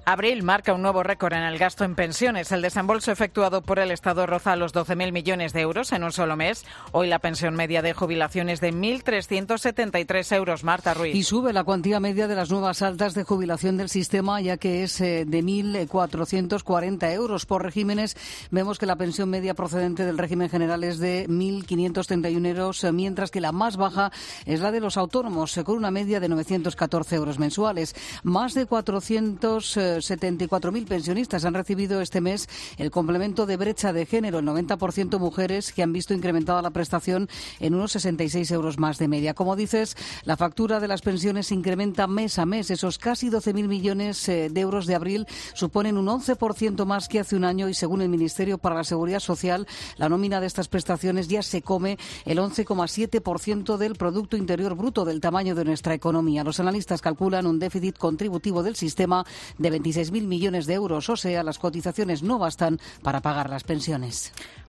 Abril marca un nuevo récord en el gasto en pensiones. El desembolso efectuado por el Estado roza los 12.000 millones de euros en un solo mes. Hoy la pensión media de jubilación es de 1.373 euros. Marta Ruiz. Y sube la cuantía media de las nuevas altas de jubilación del sistema, ya que es de 1.440 euros. Por regímenes, vemos que la pensión media procedente del régimen general es de 1.531 euros, mientras que la más baja es la de los autónomos, con una media de 914 euros mensuales. Más de 474.000 pensionistas han recibido este mes el complemento de brecha de género, el 90% mujeres, que han visto incrementada la prestación en unos 66 euros más de media. Como dices, la factura de las pensiones se incrementa mes a mes. Esos casi 12.000 millones de euros de abril suponen un 11% más que hace un año y, según el Ministerio para la Seguridad Social, la nómina de estas prestaciones ya se come el 11,7% del Producto Interior Bruto, del tamaño de nuestra economía. Los analistas calculan un déficit contributivo del sistema de 26.000 millones de euros, o sea, las cotizaciones no bastan para pagar las pensiones.